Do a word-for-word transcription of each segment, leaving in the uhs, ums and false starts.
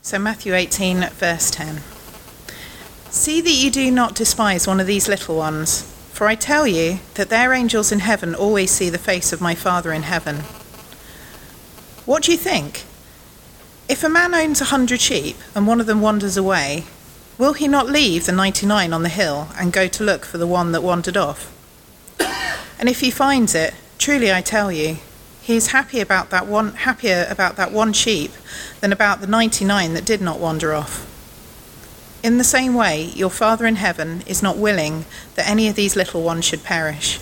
So Matthew eighteen, verse ten. See that you do not despise one of these little ones, for I tell you that their angels in heaven always see the face of my Father in heaven. What do you think? If a man owns a hundred sheep and one of them wanders away, will he not leave the ninety-nine on the hill and go to look for the one that wandered off? And if he finds it, truly I tell you, he is happy about that one, happier about that one sheep than about the ninety-nine that did not wander off. In the same way, your Father in heaven is not willing that any of these little ones should perish.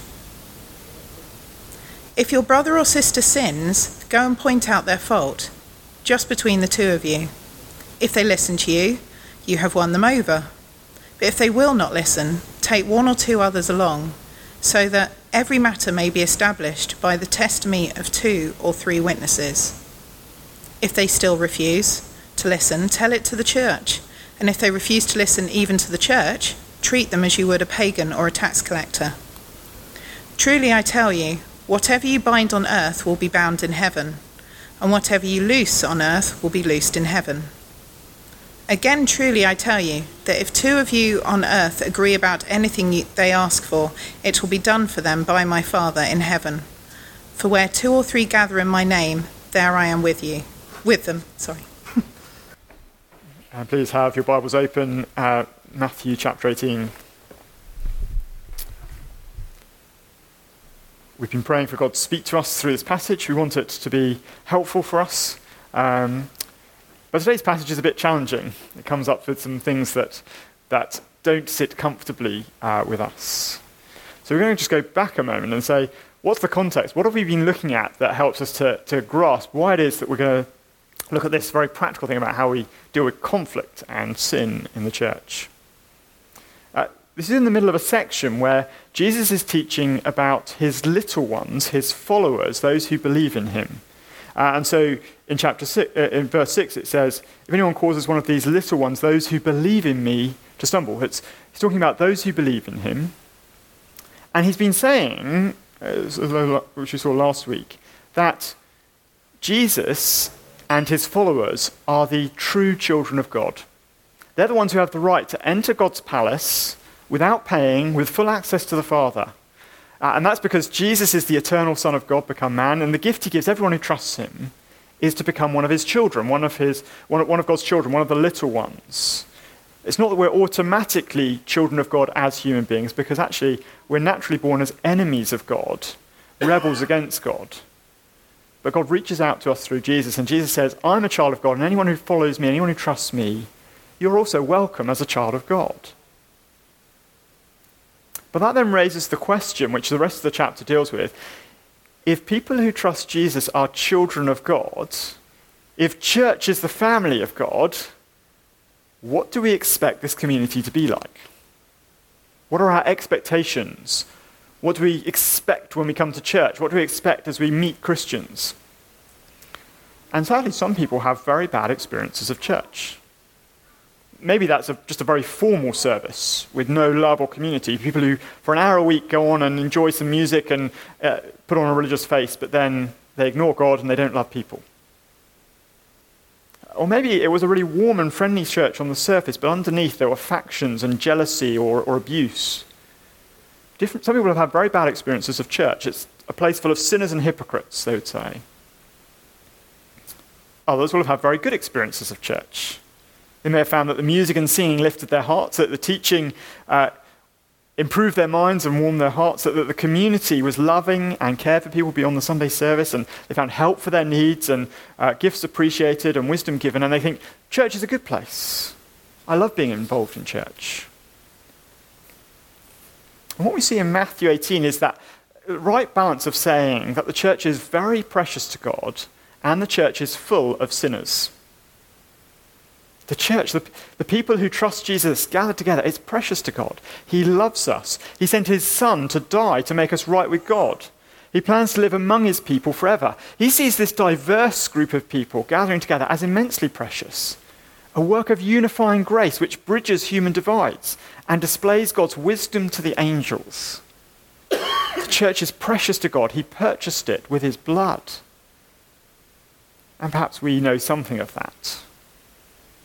If your brother or sister sins, go and point out their fault, just between the two of you. If they listen to you, you have won them over. But if they will not listen, take one or two others along, so that every matter may be established by the testimony of two or three witnesses. If they still refuse to listen, tell it to the church. And if they refuse to listen even to the church, treat them as you would a pagan or a tax collector. Truly I tell you, whatever you bind on earth will be bound in heaven, and whatever you loose on earth will be loosed in heaven. Again, truly I tell you, that if two of you on earth agree about anything you, they ask for, it will be done for them by my Father in heaven. For where two or three gather in my name, there I am with you. With them, sorry. Uh, please have your Bibles open, uh, Matthew chapter eighteen. We've been praying for God to speak to us through this passage. We want it to be helpful for us. Um, but today's passage is a bit challenging. It comes up with some things that, that don't sit comfortably uh, with us. So we're going to just go back a moment and say, what's the context? What have we been looking at that helps us to, to grasp why it is that we're going to look at this very practical thing about how we deal with conflict and sin in the church. Uh, this is in the middle of a section where Jesus is teaching about his little ones, his followers, those who believe in him. Uh, and so in chapter six, uh, in verse six, it says, if anyone causes one of these little ones, those who believe in me, to stumble. It's, he's talking about those who believe in him. And he's been saying, uh, which we saw last week, that Jesus and his followers are the true children of God. They're the ones who have the right to enter God's palace without paying, with full access to the Father. Uh, and that's because Jesus is the eternal Son of God become man, and the gift he gives everyone who trusts him is to become one of his children, one of his, one, one of God's children, one of the little ones. It's not that we're automatically children of God as human beings, because actually we're naturally born as enemies of God, rebels against God. But God reaches out to us through Jesus, and Jesus says, I'm a child of God, and anyone who follows me, anyone who trusts me, you're also welcome as a child of God. But that then raises the question, which the rest of the chapter deals with, if people who trust Jesus are children of God, if church is the family of God, what do we expect this community to be like? What are our expectations? What do we expect when we come to church? What do we expect as we meet Christians? And sadly, some people have very bad experiences of church. Maybe that's a, just a very formal service with no love or community. People who, for an hour a week, go on and enjoy some music and uh, put on a religious face, but then they ignore God and they don't love people. Or maybe it was a really warm and friendly church on the surface, but underneath there were factions and jealousy or, or abuse. Different, some people have had very bad experiences of church. It's a place full of sinners and hypocrites, they would say. Others will have had very good experiences of church. They may have found that the music and singing lifted their hearts, that the teaching uh, improved their minds and warmed their hearts, that, that the community was loving and cared for people beyond the Sunday service, and they found help for their needs and uh, gifts appreciated and wisdom given, and they think, church is a good place. I love being involved in church. And what we see in Matthew eighteen is that right balance of saying that the church is very precious to God and the church is full of sinners. The church, the, the people who trust Jesus gathered together, it's precious to God. He loves us. He sent his Son to die to make us right with God. He plans to live among his people forever. He sees this diverse group of people gathering together as immensely precious, a work of unifying grace which bridges human divides and displays God's wisdom to the angels. The church is precious to God. He purchased it with his blood. And perhaps we know something of that.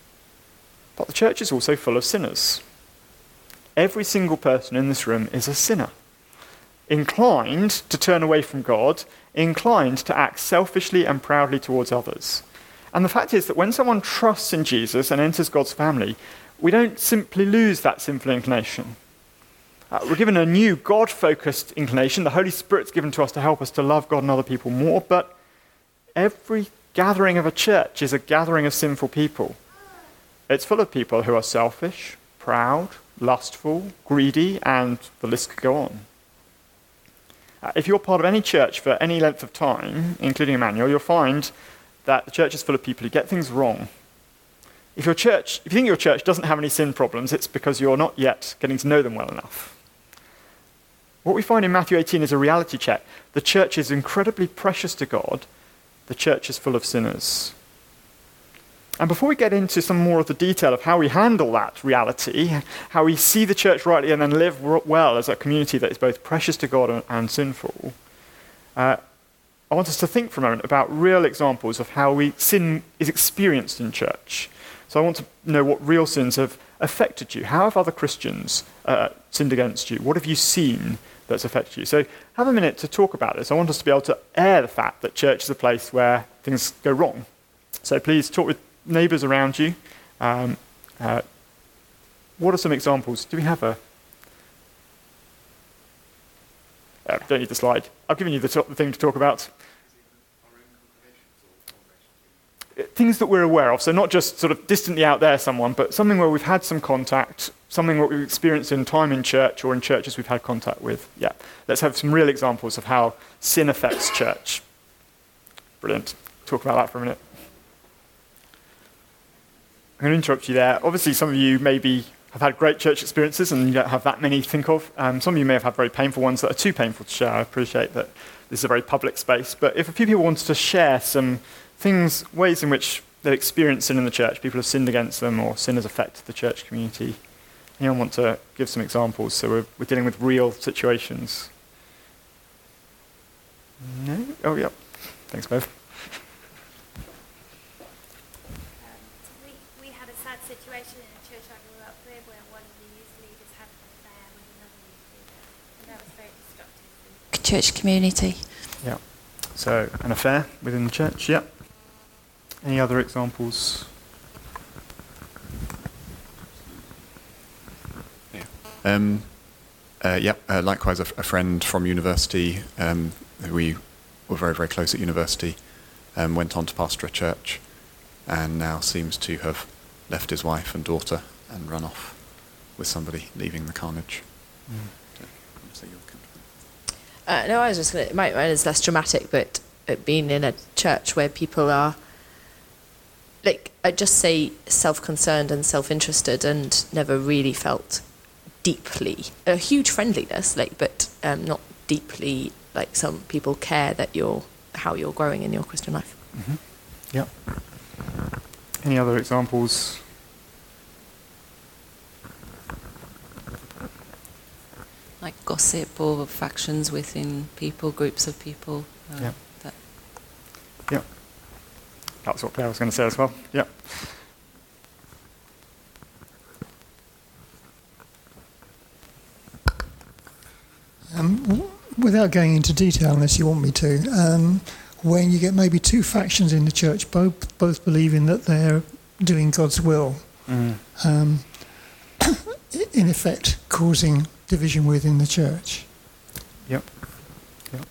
But the church is also full of sinners. Every single person in this room is a sinner, inclined to turn away from God, inclined to act selfishly and proudly towards others. And the fact is that when someone trusts in Jesus and enters God's family, we don't simply lose that sinful inclination. Uh, we're given a new God-focused inclination. The Holy Spirit's given to us to help us to love God and other people more, but every gathering of a church is a gathering of sinful people. It's full of people who are selfish, proud, lustful, greedy, and the list could go on. Uh, if you're part of any church for any length of time, including Emmanuel, you'll find that the church is full of people who get things wrong. If your church, if you think your church doesn't have any sin problems, it's because you're not yet getting to know them well enough. What we find in Matthew eighteen is a reality check. The church is incredibly precious to God. The church is full of sinners. And before we get into some more of the detail of how we handle that reality, how we see the church rightly and then live well as a community that is both precious to God and, and sinful, uh, I want us to think for a moment about real examples of how we, sin is experienced in church. So I want to know what real sins have affected you. How have other Christians uh, sinned against you? What have you seen that's affected you? So have a minute to talk about this. I want us to be able to air the fact that church is a place where things go wrong. So please talk with neighbours around you. Um, uh, what are some examples? Do we have a... Uh, don't need the slide. I've given you the, to- the thing to talk about. Things that we're aware of, so not just sort of distantly out there someone, but something where we've had some contact, something that we've experienced in time in church or in churches we've had contact with. Yeah, let's have some real examples of how sin affects church. Brilliant. Talk about that for a minute. I'm going to interrupt you there. Obviously, some of you maybe have had great church experiences and you don't have that many to think of. Um, some of you may have had very painful ones that are too painful to share. I appreciate that this is a very public space. But if a few people wanted to share some things, ways in which they've experienced sin in the church, people have sinned against them or sin has affected the church community, anyone want to give some examples? So we're, we're dealing with real situations. No? Oh, yeah. Thanks, both. Situation in a church I grew up with where one of the youth leaders had an affair with another youth leader, and that was very destructive for the church community. Yeah. So an affair within the church. Yeah. Any other examples? Yeah. Um, uh, yeah. Uh, likewise, a, a friend from university um, who we were very very close at university um, went on to pastor a church, and now seems to have left his wife and daughter and run off with somebody, leaving the carnage. Mm. So, uh, no, I was just going to, mine is less dramatic, but it being in a church where people are, like, I'd just say self-concerned and self-interested and never really felt deeply, a huge friendliness, like, but um, not deeply, like some people care that you're, how you're growing in your Christian life. Mm-hmm. Yeah. Any other examples? Like gossip or factions within people, groups of people. Uh, yeah. That. Yeah. That's what Claire was going to say as well. Yeah. Um, w- without going into detail, unless you want me to, um, when you get maybe two factions in the church, both both believing that they're doing God's will, mm. um, in effect causing division within the church. Yep. Yep.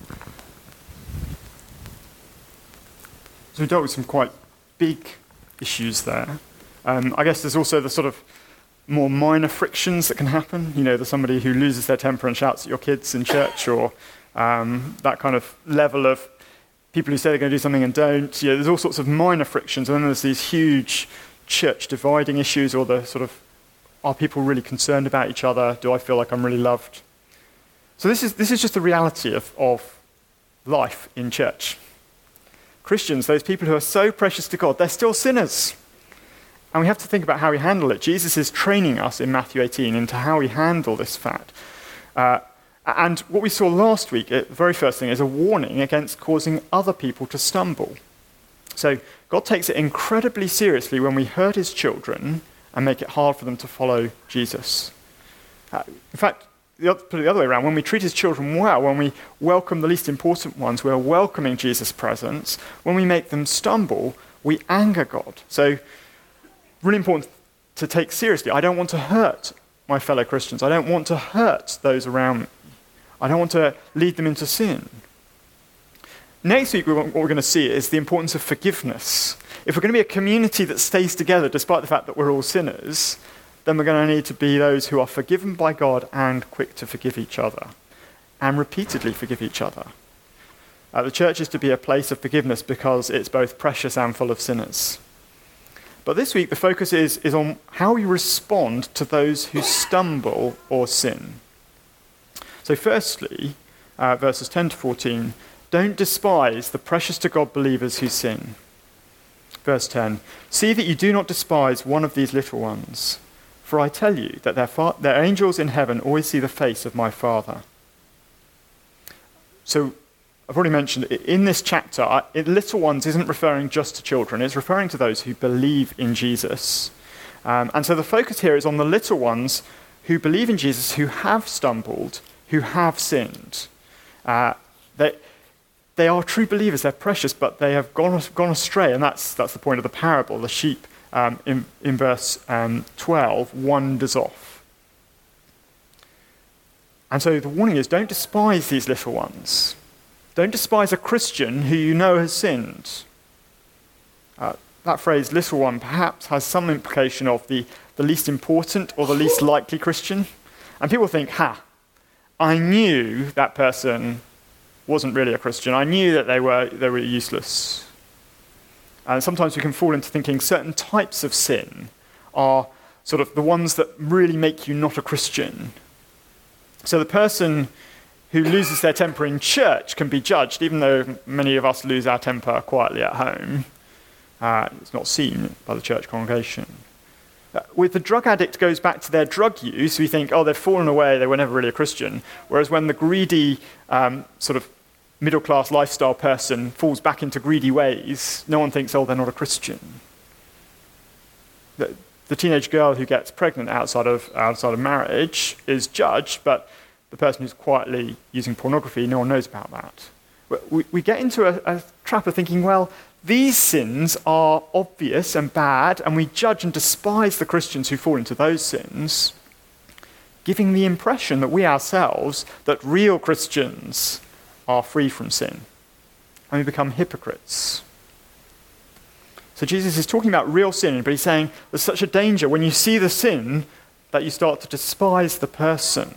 So we dealt with some quite big issues there. Um, I guess there's also the sort of more minor frictions that can happen. You know, there's somebody who loses their temper and shouts at your kids in church, or um, that kind of level of people who say they're going to do something and don't. You know, there's all sorts of minor frictions, and then there's these huge church dividing issues, or the sort of, are people really concerned about each other? Do I feel like I'm really loved? So this is this is just the reality of, of life in church. Christians, those people who are so precious to God, they're still sinners. And we have to think about how we handle it. Jesus is training us in Matthew eighteen into how we handle this fact. Uh, And what we saw last week, the very first thing, is a warning against causing other people to stumble. So God takes it incredibly seriously when we hurt his children and make it hard for them to follow Jesus. Uh, in fact, the other, put it the other way around, when we treat his children well, when we welcome the least important ones, we're welcoming Jesus' presence. When we make them stumble, we anger God. So, really important to take seriously. I don't want to hurt my fellow Christians. I don't want to hurt those around me. I don't want to lead them into sin. Next week, what we're going to see is the importance of forgiveness. If we're going to be a community that stays together despite the fact that we're all sinners, then we're going to need to be those who are forgiven by God and quick to forgive each other, and repeatedly forgive each other. Uh, the church is to be a place of forgiveness because it's both precious and full of sinners. But this week, the focus is, is on how we respond to those who stumble or sin. So firstly, uh, verses ten to fourteen, don't despise the precious to God believers who sin. Verse ten, see that you do not despise one of these little ones, for I tell you that their, fa- their angels in heaven always see the face of my Father. So, I've already mentioned, in this chapter, I, it, little ones isn't referring just to children, it's referring to those who believe in Jesus. Um, and so the focus here is on the little ones who believe in Jesus, who have stumbled, who have sinned. Uh, they, they are true believers, they're precious, but they have gone, gone astray, and that's, that's the point of the parable. The sheep, um, in, in verse um, twelve, wanders off. And so the warning is, don't despise these little ones. Don't despise a Christian who you know has sinned. Uh, that phrase, little one, perhaps has some implication of the, the least important or the least likely Christian. And people think, ha, I knew that person wasn't really a Christian. I knew that they were, they were useless. And sometimes we can fall into thinking certain types of sin are sort of the ones that really make you not a Christian. So the person who loses their temper in church can be judged, even though many of us lose our temper quietly at home. Uh, it's not seen by the church congregation. Uh, with the drug addict goes back to their drug use, we think, oh, they've fallen away, they were never really a Christian. Whereas when the greedy um, sort of middle-class lifestyle person falls back into greedy ways, no one thinks, oh, they're not a Christian. The, the teenage girl who gets pregnant outside of, outside of marriage is judged, but the person who's quietly using pornography, no one knows about that. We, we get into a, a trap of thinking, well, these sins are obvious and bad, and we judge and despise the Christians who fall into those sins, giving the impression that we ourselves, that real Christians are free from sin. And we become hypocrites. So Jesus is talking about real sin, but he's saying there's such a danger when you see the sin that you start to despise the person.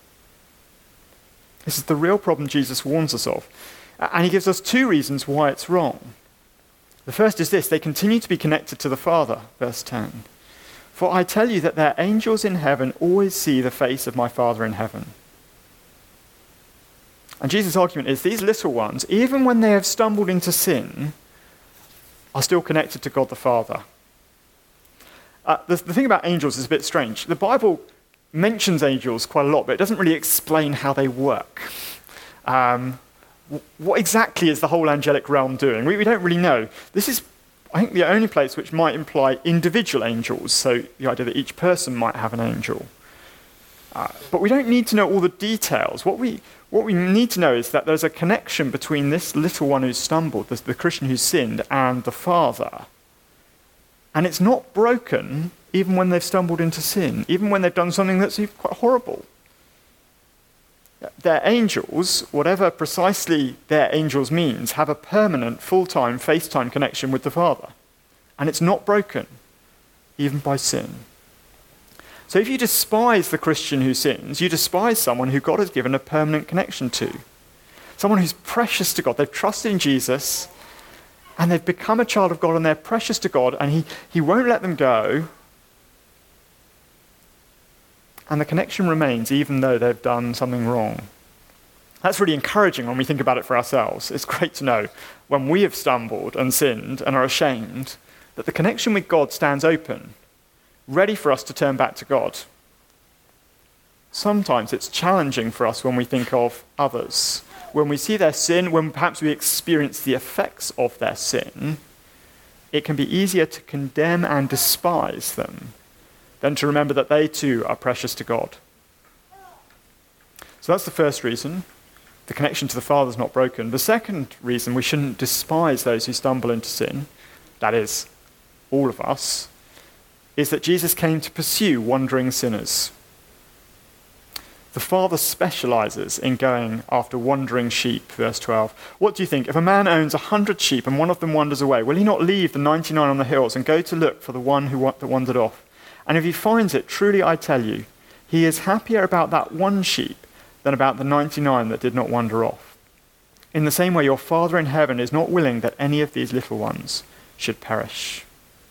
This is the real problem Jesus warns us of. And he gives us two reasons why it's wrong. The first is this: they continue to be connected to the Father, verse ten. For I tell you that their angels in heaven always see the face of my Father in heaven. And Jesus' argument is these little ones, even when they have stumbled into sin, are still connected to God the Father. Uh, the, the thing about angels is a bit strange. The Bible mentions angels quite a lot, but it doesn't really explain how they work. Um, what exactly is the whole angelic realm doing? We, we don't really know. This is, I think, the only place which might imply individual angels, so the idea that each person might have an angel. Uh, but we don't need to know all the details. What we, what we need to know is that there's a connection between this little one who's stumbled, the, the Christian who's sinned, and the Father. And it's not broken even when they've stumbled into sin, even when they've done something that's quite horrible. Their angels, whatever precisely their angels means, have a permanent, full-time, face-time connection with the Father. And it's not broken, even by sin. So if you despise the Christian who sins, you despise someone who God has given a permanent connection to. Someone who's precious to God. They've trusted in Jesus, and they've become a child of God, and they're precious to God, and he, he won't let them go. And the connection remains even though they've done something wrong. That's really encouraging when we think about it for ourselves. It's great to know when we have stumbled and sinned and are ashamed that the connection with God stands open, ready for us to turn back to God. Sometimes it's challenging for us when we think of others. When we see their sin, when perhaps we experience the effects of their sin, it can be easier to condemn and despise them then to remember that they too are precious to God. So that's the first reason. The connection to the Father is not broken. The second reason we shouldn't despise those who stumble into sin, that is, all of us, is that Jesus came to pursue wandering sinners. The Father specializes in going after wandering sheep, verse twelve. What do you think? If a man owns a hundred sheep and one of them wanders away, will he not leave the ninety-nine on the hills and go to look for the one who that wandered off? And if he finds it, truly I tell you, he is happier about that one sheep than about the ninety-nine that did not wander off. In the same way, your Father in heaven is not willing that any of these little ones should perish.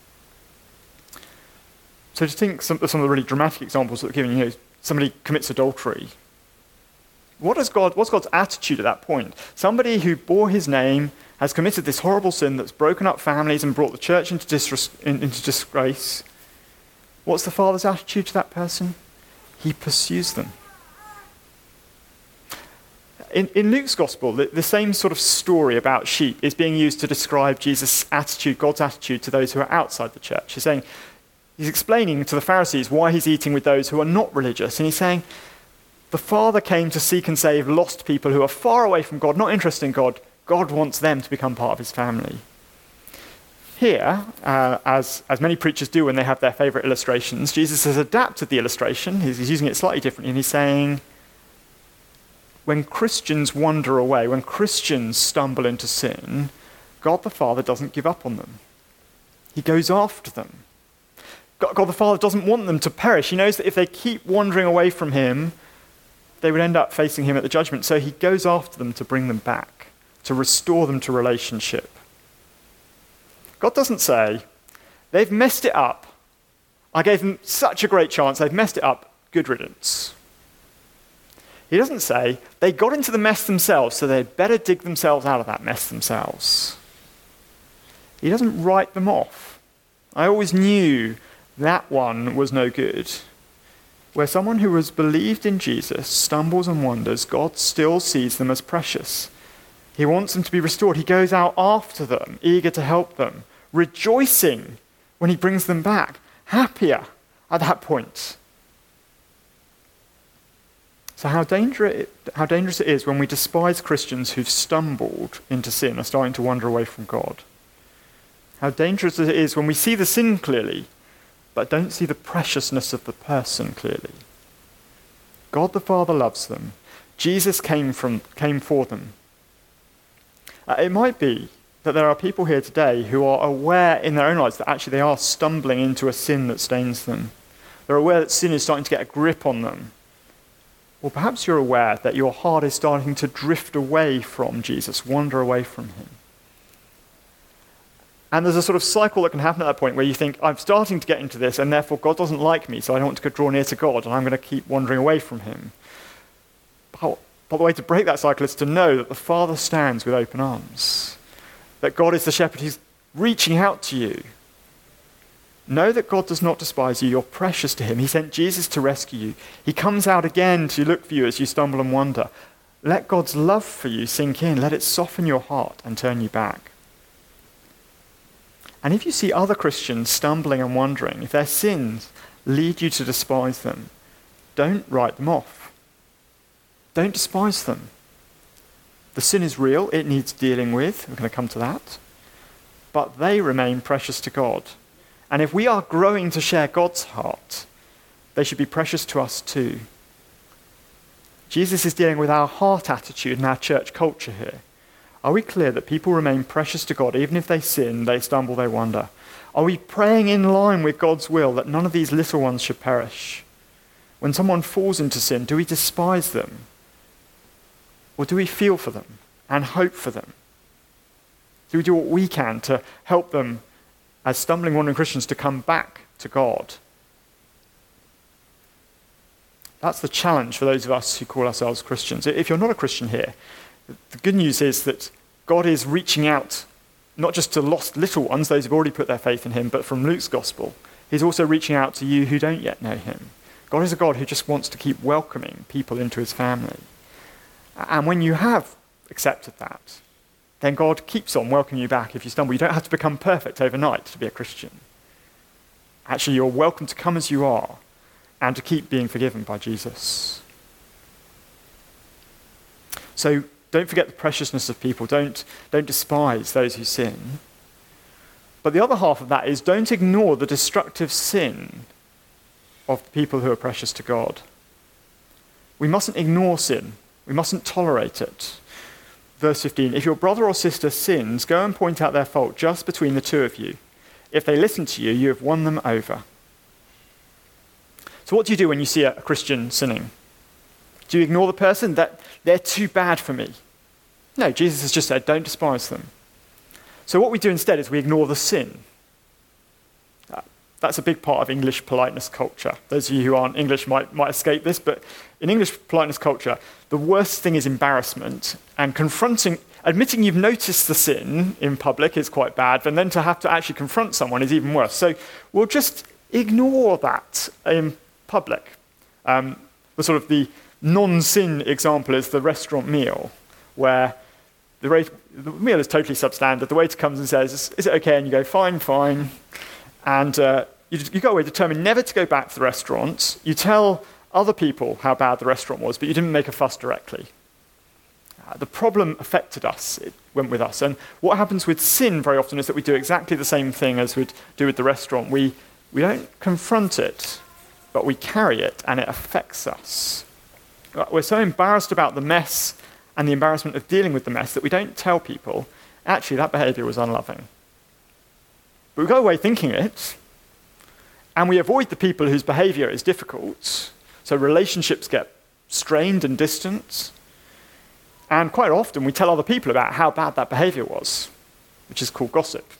So to think some, some of the really dramatic examples that we're giving, you know, somebody commits adultery. What is God, what's God's attitude at that point? Somebody who bore his name has committed this horrible sin that's broken up families and brought the church into, disres- in, into disgrace. What's the Father's attitude to that person? He pursues them. In, in Luke's Gospel, the, the same sort of story about sheep is being used to describe Jesus' attitude, God's attitude to those who are outside the church. He's saying, he's explaining to the Pharisees why he's eating with those who are not religious. And he's saying, the Father came to seek and save lost people who are far away from God, not interested in God. God wants them to become part of his family. Here, uh, as, as many preachers do when they have their favourite illustrations, Jesus has adapted the illustration. He's, he's using it slightly differently, and he's saying, when Christians wander away, when Christians stumble into sin, God the Father doesn't give up on them. He goes after them. God, God the Father doesn't want them to perish. He knows that if they keep wandering away from him, they would end up facing him at the judgment. So he goes after them to bring them back, to restore them to relationship. God doesn't say, they've messed it up. I gave them such a great chance. They've messed it up. Good riddance. He doesn't say, they got into the mess themselves, so they'd better dig themselves out of that mess themselves. He doesn't write them off. I always knew that one was no good. Where someone who has believed in Jesus stumbles and wanders, God still sees them as precious. He wants them to be restored. He goes out after them, eager to help them, rejoicing when he brings them back, happier at that point. So how dangerous, how dangerous it is when we despise Christians who've stumbled into sin, are starting to wander away from God. How dangerous it is when we see the sin clearly, but don't see the preciousness of the person clearly. God the Father loves them. Jesus came, from, came for them. Uh, it might be that there are people here today who are aware in their own lives that actually they are stumbling into a sin that stains them. They're aware that sin is starting to get a grip on them. Or perhaps you're aware that your heart is starting to drift away from Jesus, wander away from him. And there's a sort of cycle that can happen at that point where you think, I'm starting to get into this, and therefore God doesn't like me, so I don't want to draw near to God, and I'm going to keep wandering away from him. But, but the way to break that cycle is to know that the Father stands with open arms, that God is the shepherd who's reaching out to you. Know that God does not despise you. You're precious to him. He sent Jesus to rescue you. He comes out again to look for you as you stumble and wander. Let God's love for you sink in. Let it soften your heart and turn you back. And if you see other Christians stumbling and wandering, if their sins lead you to despise them, don't write them off. Don't despise them. The sin is real. It needs dealing with. We're going to come to that. But they remain precious to God. And if we are growing to share God's heart, they should be precious to us too. Jesus is dealing with our heart attitude and our church culture here. Are we clear that people remain precious to God even if they sin, they stumble, they wander? Are we praying in line with God's will that none of these little ones should perish? When someone falls into sin, do we despise them? Or do we feel for them and hope for them? Do we do what we can to help them as stumbling, wandering Christians to come back to God? That's the challenge for those of us who call ourselves Christians. If you're not a Christian here, the good news is that God is reaching out not just to lost little ones, those who've already put their faith in him, but from Luke's gospel, he's also reaching out to you who don't yet know him. God is a God who just wants to keep welcoming people into his family. And when you have accepted that, then God keeps on welcoming you back if you stumble. You don't have to become perfect overnight to be a Christian. Actually, you're welcome to come as you are and to keep being forgiven by Jesus. So don't forget the preciousness of people. Don't, don't despise those who sin. But the other half of that is don't ignore the destructive sin of the people who are precious to God. We mustn't ignore sin. We mustn't tolerate it. Verse fifteen, if your brother or sister sins, go and point out their fault just between the two of you. If they listen to you, you have won them over. So what do you do when you see a Christian sinning? Do you ignore the person? That they're too bad for me. No, Jesus has just said, don't despise them. So what we do instead is we ignore the sin. That's a big part of English politeness culture. Those of you who aren't English might, might escape this, but in English politeness culture, the worst thing is embarrassment, and confronting, admitting you've noticed the sin in public is quite bad, and then to have to actually confront someone is even worse. So we'll just ignore that in public. Um, the sort of the non-sin example is the restaurant meal, where the, rate, the meal is totally substandard. The waiter comes and says, is it okay? And you go, fine, fine. And uh, you, you go away determined never to go back to the restaurant. You tell other people how bad the restaurant was, but you didn't make a fuss directly. Uh, the problem affected us. It went with us. And what happens with sin very often is that we do exactly the same thing as we'd do with the restaurant. We, we don't confront it, but we carry it, and it affects us. We're so embarrassed about the mess and the embarrassment of dealing with the mess that we don't tell people, actually, that behavior was unloving. But we go away thinking it, and we avoid the people whose behavior is difficult, so relationships get strained and distant, and quite often we tell other people about how bad that behavior was, which is called gossip.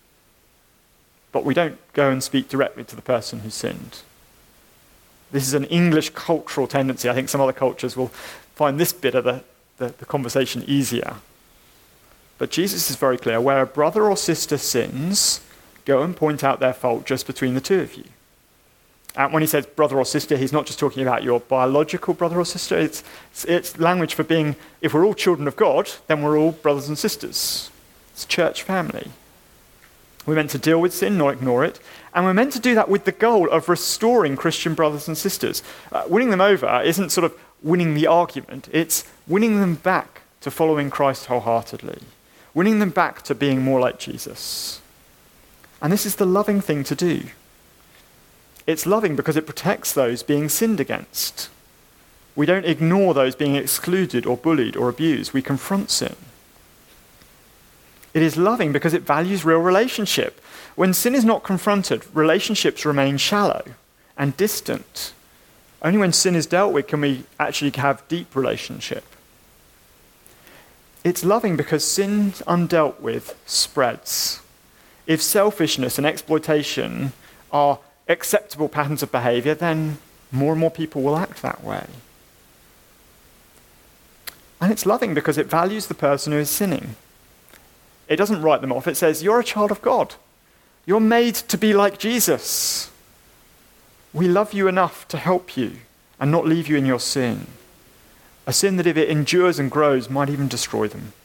But we don't go and speak directly to the person who sinned. This is an English cultural tendency. I think some other cultures will find this bit of the, the, the conversation easier. But Jesus is very clear. Where a brother or sister sins, go and point out their fault just between the two of you. And when he says brother or sister, he's not just talking about your biological brother or sister. It's, it's, it's language for being, if we're all children of God, then we're all brothers and sisters. It's church family. We're meant to deal with sin, not ignore it. And we're meant to do that with the goal of restoring Christian brothers and sisters. Uh, winning them over isn't sort of winning the argument. It's winning them back to following Christ wholeheartedly. Winning them back to being more like Jesus. And this is the loving thing to do. It's loving because it protects those being sinned against. We don't ignore those being excluded or bullied or abused. We confront sin. It is loving because it values real relationship. When sin is not confronted, relationships remain shallow and distant. Only when sin is dealt with can we actually have deep relationship. It's loving because sin undealt with spreads. If selfishness and exploitation are acceptable patterns of behavior, then more and more people will act that way. And it's loving because it values the person who is sinning. It doesn't write them off. It says, you're a child of God. You're made to be like Jesus. We love you enough to help you and not leave you in your sin. A sin that if it endures and grows might even destroy them.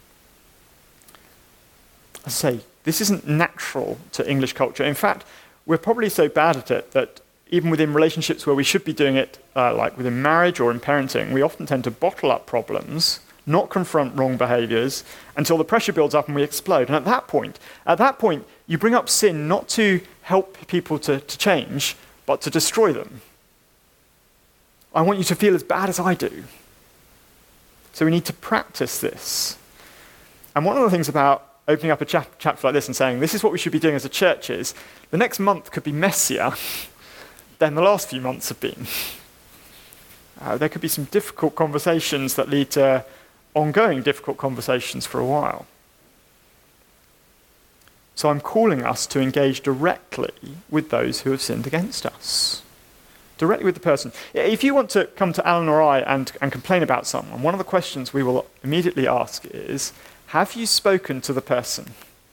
I say, this isn't natural to English culture. In fact, we're probably so bad at it that even within relationships where we should be doing it, uh, like within marriage or in parenting, we often tend to bottle up problems, not confront wrong behaviors, until the pressure builds up and we explode. And at that point, at that point, you bring up sin not to help people to, to change, but to destroy them. I want you to feel as bad as I do. So we need to practice this. And one of the things about opening up a chap- chapter like this and saying, this is what we should be doing as a church is, the next month could be messier than the last few months have been. Uh, there could be some difficult conversations that lead to ongoing difficult conversations for a while. So I'm calling us to engage directly with those who have sinned against us. Directly with the person. If you want to come to Alan or I and, and complain about someone, one of the questions we will immediately ask is, have you spoken to the person?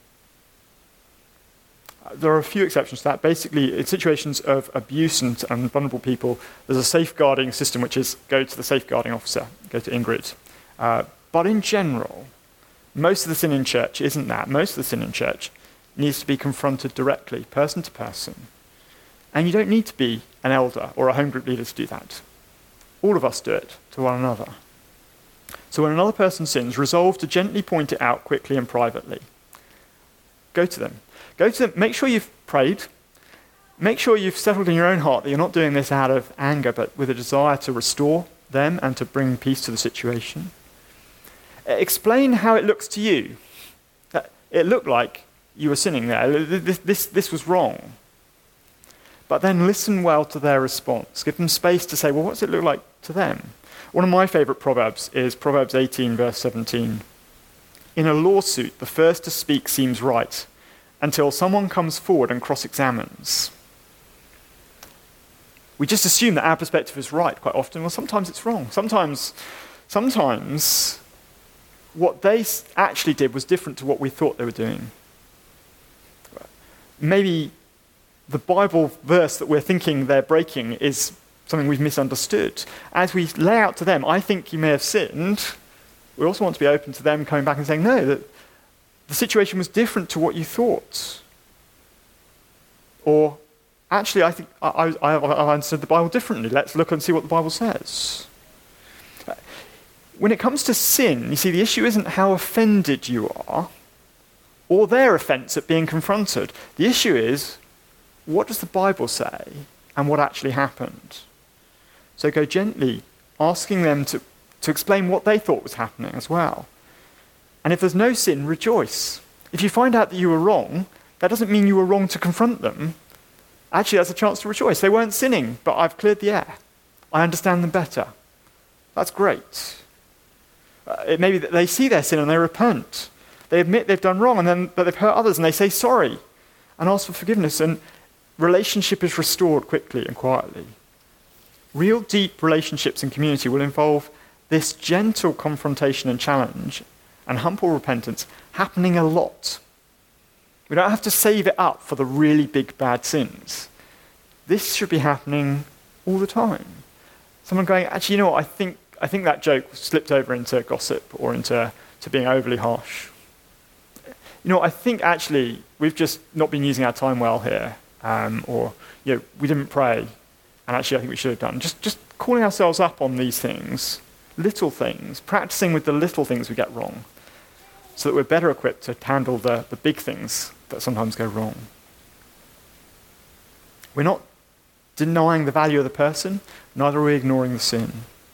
Uh, there are a few exceptions to that. Basically, in situations of abuse and, and vulnerable people, there's a safeguarding system, which is go to the safeguarding officer, go to Ingrid. Uh, but in general, most of the sin in church isn't that. Most of the sin in church needs to be confronted directly, person to person. And you don't need to be an elder or a home group leader to do that. All of us do it to one another. So when another person sins, resolve to gently point it out quickly and privately. Go to them. Go to them. Make sure you've prayed. Make sure you've settled in your own heart that you're not doing this out of anger, but with a desire to restore them and to bring peace to the situation. Explain how it looks to you. It looked like you were sinning there. This, this, this was wrong. But then listen well to their response. Give them space to say, well, what does it look like to them? One of my favourite proverbs is Proverbs eighteen, verse seventeen. In a lawsuit, the first to speak seems right until someone comes forward and cross-examines. We just assume that our perspective is right quite often. Well, sometimes it's wrong. Sometimes, sometimes what they actually did was different to what we thought they were doing. Maybe the Bible verse that we're thinking they're breaking is something we've misunderstood. As we lay out to them, I think you may have sinned, we also want to be open to them coming back and saying, no, that the situation was different to what you thought. Or, actually, I think I, I, I understood the Bible differently. Let's look and see what the Bible says. When it comes to sin, you see, the issue isn't how offended you are or their offence at being confronted. The issue is, what does the Bible say and what actually happened? So go gently, asking them to, to explain what they thought was happening as well. And if there's no sin, rejoice. If you find out that you were wrong, that doesn't mean you were wrong to confront them. Actually, that's a chance to rejoice. They weren't sinning, but I've cleared the air. I understand them better. That's great. Uh, it may be that they see their sin and they repent. They admit they've done wrong, and then but they've hurt others, and they say sorry and ask for forgiveness, and relationship is restored quickly and quietly. Real deep relationships in community will involve this gentle confrontation and challenge and humble repentance happening a lot. We don't have to save it up for the really big bad sins. This should be happening all the time. Someone going, actually, you know what, I think I think that joke slipped over into gossip or into to being overly harsh. You know, I think actually we've just not been using our time well here, um, or you know, we didn't pray, and actually I think we should have done. Just just calling ourselves up on these things, little things, practicing with the little things we get wrong, so that we're better equipped to handle the, the big things that sometimes go wrong. We're not denying the value of the person, neither are we ignoring the sin.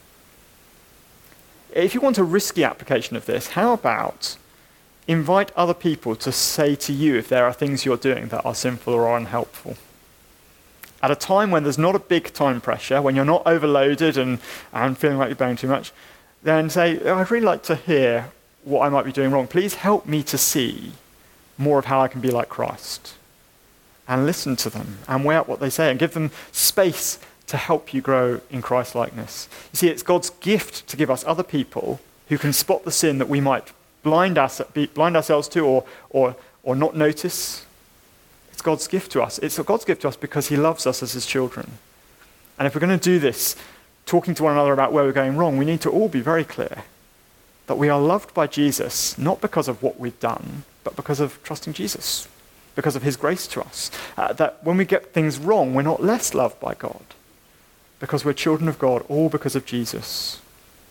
If you want a risky application of this, how about invite other people to say to you if there are things you're doing that are sinful or are unhelpful. At a time when there's not a big time pressure, when you're not overloaded and, and feeling like you're bearing too much, then say, oh, I'd really like to hear what I might be doing wrong. Please help me to see more of how I can be like Christ. And listen to them and weigh out what they say and give them space to help you grow in Christ-likeness. You see, it's God's gift to give us other people who can spot the sin that we might blind, us, be, blind ourselves to or, or, or not notice. It's God's gift to us. It's God's gift to us because he loves us as his children. And if we're going to do this, talking to one another about where we're going wrong, we need to all be very clear that we are loved by Jesus, not because of what we've done, but because of trusting Jesus, because of his grace to us. Uh, that when we get things wrong, we're not less loved by God, because we're children of God, all because of Jesus.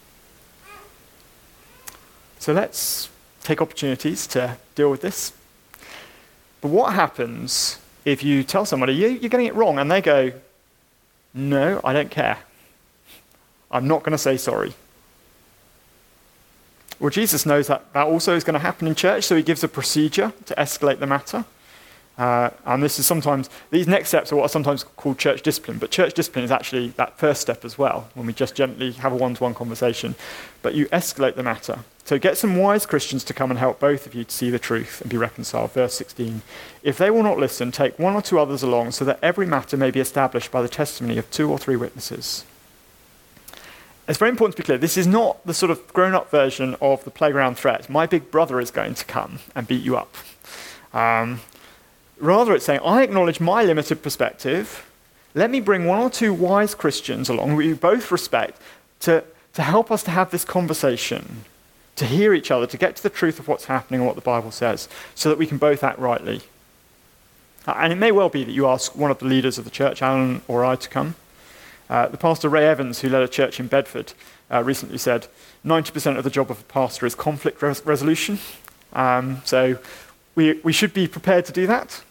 So let's take opportunities to deal with this. But what happens if you tell somebody, you, you're getting it wrong, and they go, no, I don't care. I'm not going to say sorry. Well, Jesus knows that that also is going to happen in church, so he gives a procedure to escalate the matter. Uh, and this is sometimes, these next steps are what are sometimes called church discipline, but church discipline is actually that first step as well, when we just gently have a one-to-one conversation. But you escalate the matter. So get some wise Christians to come and help both of you to see the truth and be reconciled. Verse sixteen, if they will not listen, take one or two others along, so that every matter may be established by the testimony of two or three witnesses. It's very important to be clear, this is not the sort of grown-up version of the playground threat. My big brother is going to come and beat you up. Um, Rather, it's saying, I acknowledge my limited perspective. Let me bring one or two wise Christians along, who we both respect, to, to help us to have this conversation, to hear each other, to get to the truth of what's happening and what the Bible says, so that we can both act rightly. Uh, and it may well be that you ask one of the leaders of the church, Alan or I, to come. Uh, the pastor Ray Evans, who led a church in Bedford, uh, recently said ninety percent of the job of a pastor is conflict res- resolution. Um, so we, we should be prepared to do that.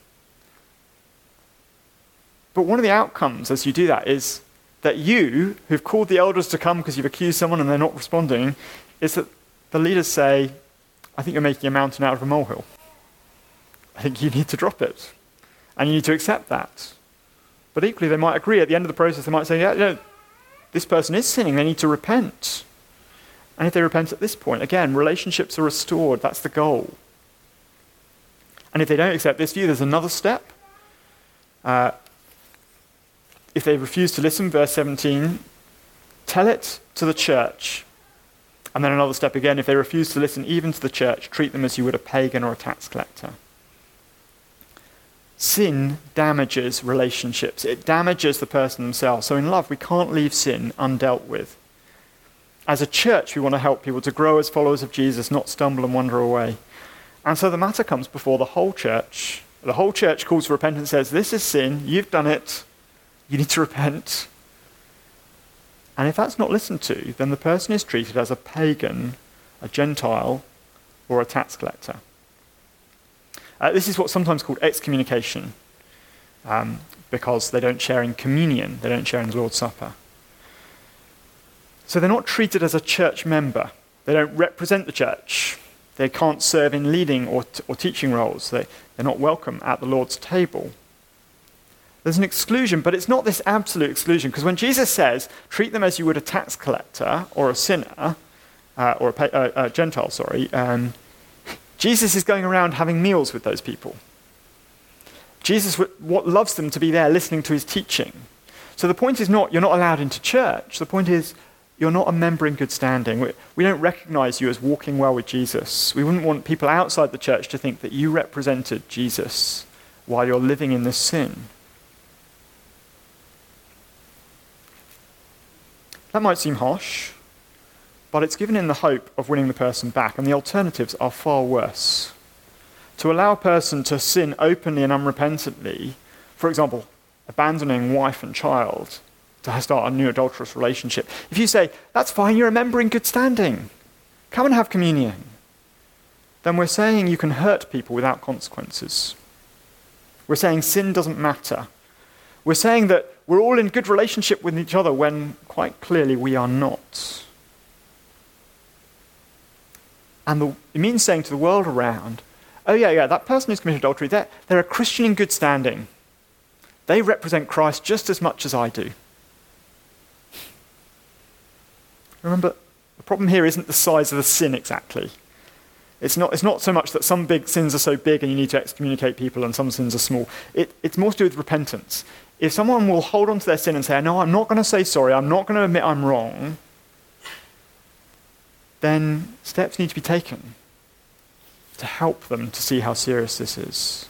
But one of the outcomes as you do that is that you, who've called the elders to come because you've accused someone and they're not responding, is that the leaders say, I think you're making a mountain out of a molehill. I think you need to drop it. And you need to accept that. But equally, they might agree at the end of the process, they might say, yeah, no, this person is sinning, they need to repent. And if they repent at this point, again, relationships are restored, that's the goal. And if they don't accept this view, there's another step. Uh, if they refuse to listen, verse seventeen, tell it to the church. And then another step again, if they refuse to listen even to the church, treat them as you would a pagan or a tax collector. Sin damages relationships. It damages the person themselves. So in love, we can't leave sin undealt with. As a church, we want to help people to grow as followers of Jesus, not stumble and wander away. And so the matter comes before the whole church. The whole church calls for repentance, says, this is sin, you've done it, you need to repent. And if that's not listened to, then the person is treated as a pagan, a Gentile, or a tax collector. Uh, this is what's sometimes called excommunication, um, because they don't share in communion, they don't share in the Lord's Supper. So they're not treated as a church member. They don't represent the church. They can't serve in leading or, t- or teaching roles. They, they're not welcome at the Lord's table. There's an exclusion, but it's not this absolute exclusion, because when Jesus says, treat them as you would a tax collector or a sinner, uh, or a, pa- uh, a Gentile, sorry, um, Jesus is going around having meals with those people. Jesus w- what loves them to be there listening to his teaching. So the point is not, you're not allowed into church. The point is, you're not a member in good standing. We, we don't recognize you as walking well with Jesus. We wouldn't want people outside the church to think that you represented Jesus while you're living in this sin. That might seem harsh, but it's given in the hope of winning the person back, and the alternatives are far worse. To allow a person to sin openly and unrepentantly, for example, abandoning wife and child, to start a new adulterous relationship. If you say, that's fine, you're a member in good standing, come and have communion, then we're saying you can hurt people without consequences. We're saying sin doesn't matter. We're saying that we're all in good relationship with each other when quite clearly we are not. And the, it means saying to the world around, oh yeah, yeah, that person who's committed adultery, they're, they're a Christian in good standing. They represent Christ just as much as I do. Remember, the problem here isn't the size of the sin exactly. It's not, it's not so much that some big sins are so big and you need to excommunicate people and some sins are small. It, it's more to do with repentance. If someone will hold on to their sin and say, no, I'm not going to say sorry, I'm not going to admit I'm wrong, then steps need to be taken to help them to see how serious this is.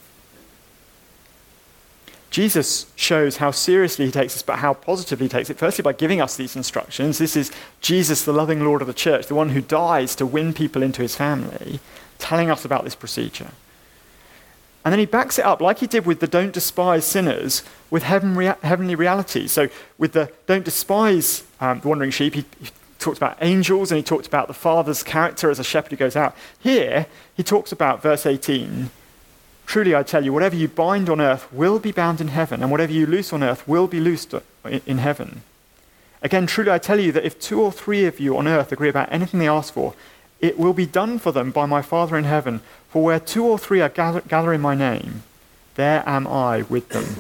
Jesus shows how seriously he takes this, but how positively he takes it. Firstly, by giving us these instructions. This is Jesus, the loving Lord of the church, the one who dies to win people into his family, telling us about this procedure. And then he backs it up, like he did with the don't despise sinners, with heaven rea- heavenly reality. So with the don't despise um, the wandering sheep, he, he talked about angels and he talked about the Father's character as a shepherd who goes out. Here, he talks about, verse eighteen, truly I tell you, whatever you bind on earth will be bound in heaven, and whatever you loose on earth will be loosed in heaven. Again, truly I tell you that if two or three of you on earth agree about anything they ask for, it will be done for them by my Father in heaven. For where two or three are gather, gather in my name, there am I with them.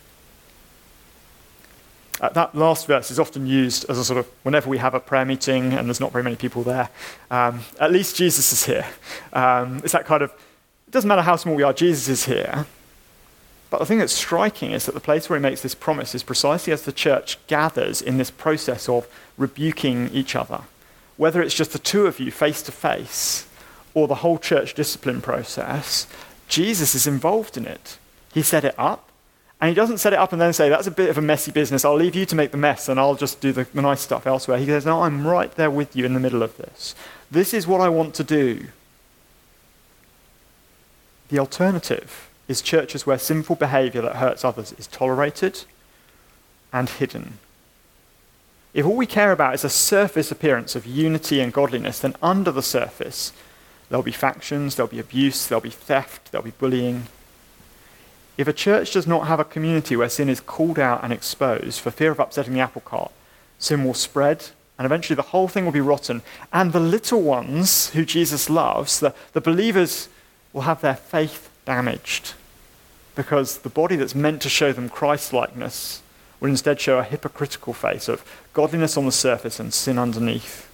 Uh, that last verse is often used as a sort of, whenever we have a prayer meeting and there's not very many people there, um, at least Jesus is here. Um, it's that kind of, it doesn't matter how small we are, Jesus is here. But the thing that's striking is that the place where he makes this promise is precisely as the church gathers in this process of rebuking each other. Whether it's just the two of you face to face or the whole church discipline process, Jesus is involved in it. He set it up, and he doesn't set it up and then say, that's a bit of a messy business, I'll leave you to make the mess and I'll just do the, the nice stuff elsewhere. He says, no, I'm right there with you in the middle of this. This is what I want to do. The alternative is churches where sinful behaviour that hurts others is tolerated and hidden. If all we care about is a surface appearance of unity and godliness, then under the surface there'll be factions, there'll be abuse, there'll be theft, there'll be bullying. If a church does not have a community where sin is called out and exposed for fear of upsetting the apple cart, sin will spread, and eventually the whole thing will be rotten. And the little ones who Jesus loves, the, the believers, will have their faith damaged, because the body that's meant to show them Christ-likeness will instead show a hypocritical face of godliness on the surface and sin underneath.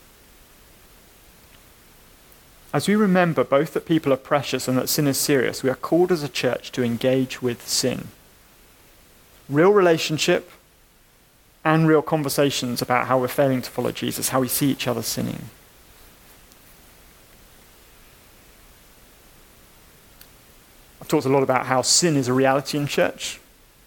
As we remember both that people are precious and that sin is serious, we are called as a church to engage with sin. Real relationship and real conversations about how we're failing to follow Jesus, how we see each other sinning. I've talked a lot about how sin is a reality in church.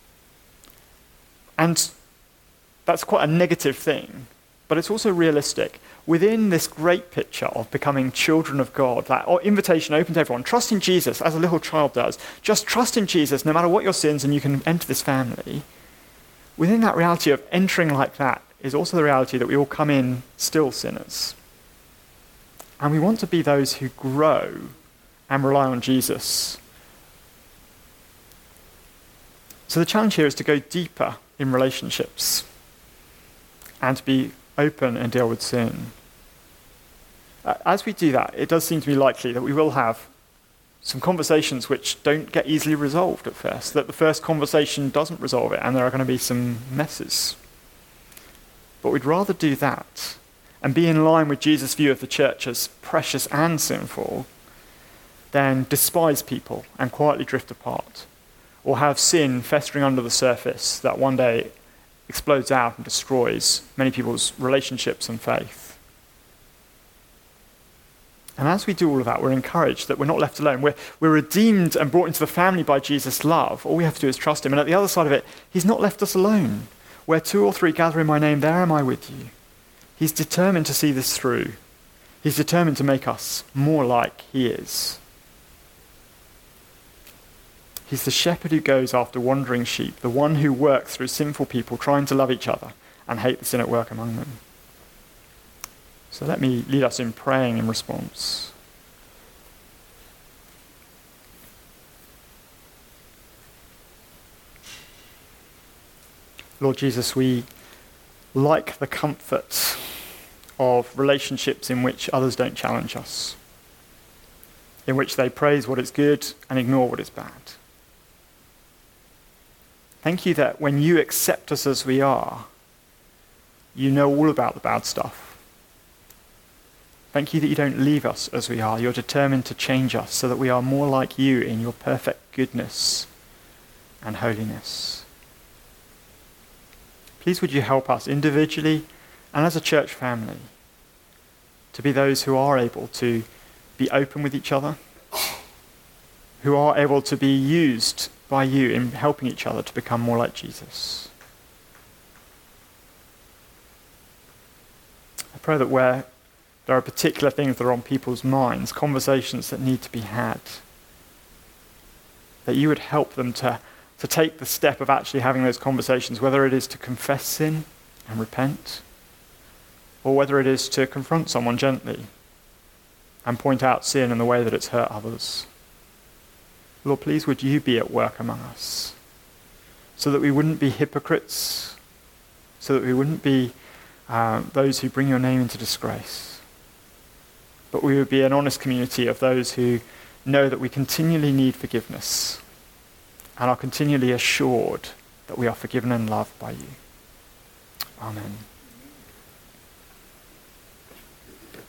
And that's quite a negative thing, but it's also realistic. Within this great picture of becoming children of God, that invitation open to everyone, trust in Jesus as a little child does. Just trust in Jesus no matter what your sins and you can enter this family. Within that reality of entering like that is also the reality that we all come in still sinners. And we want to be those who grow and rely on Jesus. So the challenge here is to go deeper in relationships and to be open and deal with sin. As we do that, it does seem to be likely that we will have some conversations which don't get easily resolved at first, that the first conversation doesn't resolve it, and there are going to be some messes. But we'd rather do that and be in line with Jesus' view of the church as precious and sinful than despise people and quietly drift apart, or have sin festering under the surface that one day explodes out and destroys many people's relationships and faith. And as we do all of that, we're encouraged that we're not left alone. We're, we're redeemed and brought into the family by Jesus' love. All we have to do is trust him. And at the other side of it, he's not left us alone. Where two or three gather in my name, there am I with you. He's determined to see this through. He's determined to make us more like he is. He's the shepherd who goes after wandering sheep, the one who works through sinful people trying to love each other and hate the sin at work among them. So let me lead us in praying in response. Lord Jesus, we like the comfort of relationships in which others don't challenge us, in which they praise what is good and ignore what is bad. Thank you that when you accept us as we are, you know all about the bad stuff. Thank you that you don't leave us as we are. You're determined to change us so that we are more like you in your perfect goodness and holiness. Please would you help us individually and as a church family to be those who are able to be open with each other, who are able to be used by you in helping each other to become more like Jesus. I pray that where there are particular things that are on people's minds, conversations that need to be had, that you would help them to, to take the step of actually having those conversations, whether it is to confess sin and repent, or whether it is to confront someone gently and point out sin and the way that it's hurt others. Lord, please would you be at work among us so that we wouldn't be hypocrites, so that we wouldn't be uh, those who bring your name into disgrace, but we would be an honest community of those who know that we continually need forgiveness and are continually assured that we are forgiven and loved by you. Amen.